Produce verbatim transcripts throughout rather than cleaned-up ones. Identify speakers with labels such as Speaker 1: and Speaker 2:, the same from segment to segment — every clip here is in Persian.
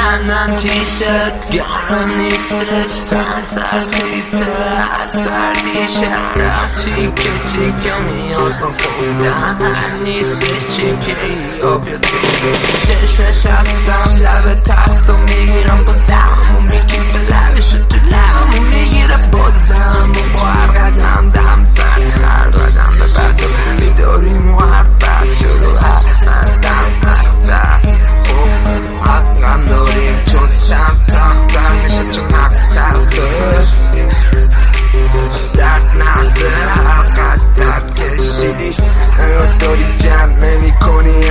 Speaker 1: تنم تیشرت گرم نیستش، تن سرخیسه از سردی شهر، چیکه چیکه میاد با خوردن نیستش، چیکه یا بیا تو ششش هستم لب تحت و میگیرم بازم و میگیم به لبش تو لبم و میگیره بازم و با هر قدم دم سرتر قدم به بعد و میداریم و هر بس شد و هر مردم اختر خب حقم داریم چون تم تختر میشه چون حق تخته از درد نخته هر قد درد کشیدی انگار داری جمع میکنی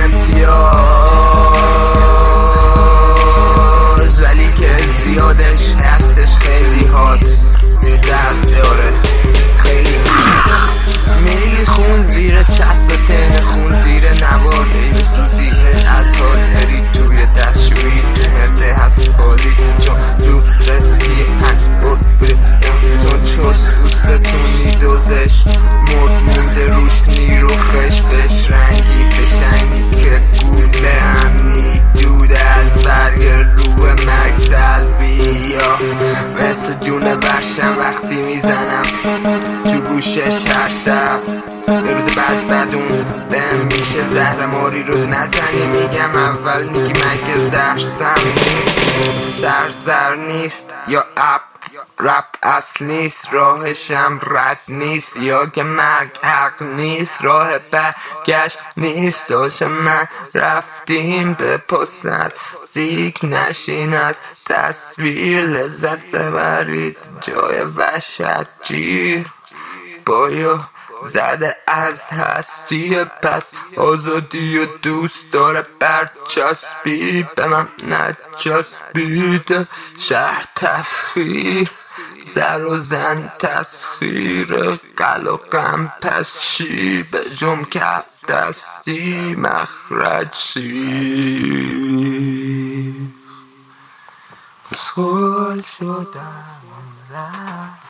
Speaker 1: امتیاز ولی که زیادش هستش خیلی حاد درد داره خیلی میگی خون زیر چسب تن خون زیر نوار بسوزی از حال بری توی دستشویی تو مده هست خالی چون تو ردی پنج بود چون چست دوستتون میدوزش مرد مونده روش نیروخش بهش رنگی فشنگی که گوله همی دوده از برگ روح مرگ سلبی یا مثل جون ورشم وقتی میزنم تو گوشش هر شب یه روز بعد بدون بهم میشه زهر ماری رو نزنی میگم اول میگی مگه زهر سم نیست سر زر نیست یا اپ رپ اصل نیست راهشم رد نیست یا که مرگ حق نیست راه برگشت نیست داشت من رفتیم به پستر زیک نشین از تصویر لذت ببرید جای وحشت جیر بایا زده از هستی پس آزادی و دوست داره برچسبی به من نچسبیده شهر تسخیر زر و زن تسخیر قل و غم پس چی به جم کف دستی مخرج سی خول شدم